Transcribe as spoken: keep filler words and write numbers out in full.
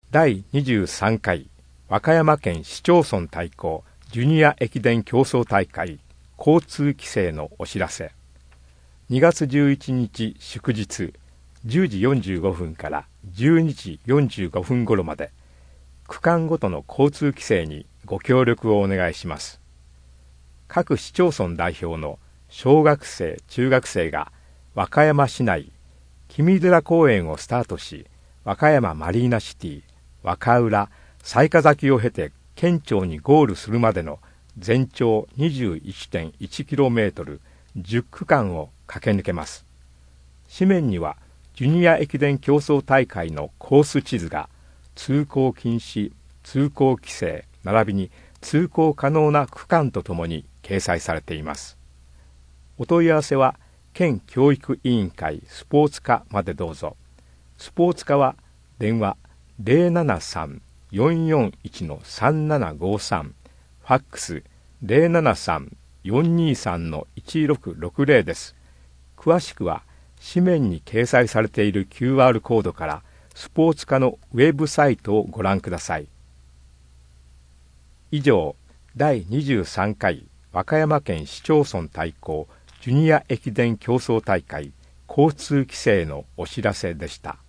だいにじゅうさんかい和歌山県市町村対抗ジュニア駅伝競争大会交通規制のお知らせ。にがつじゅういちにち祝日じゅうじよんじゅうごふんからじゅうにじよんじゅうごふん頃まで、区間ごとの交通規制にご協力をお願いします。各市町村代表の小学生中学生が和歌山市内君寺公園をスタートし、和歌山マリーナシティ、和歌浦、雑賀崎を経て県庁にゴールするまでの全長 にじゅういってんいちキロメートル じゅっくかんを駆け抜けます。紙面にはジュニア駅伝競争大会のコース地図が通行禁止、通行規制並びに通行可能な区間とともに掲載されています。お問い合わせは県教育委員会スポーツ課までどうぞ。スポーツ課は電話 ゼロななさん よんよんいち さんななごさん、ファックス ゼロななさん よんにさん いちろくろくゼロ です。詳しくは紙面に掲載されている キューアール コードからスポーツ課のウェブサイトをご覧ください。以上、だいにじゅうさんかい和歌山県市町村対抗ジュニア駅伝競争大会交通規制のお知らせでした。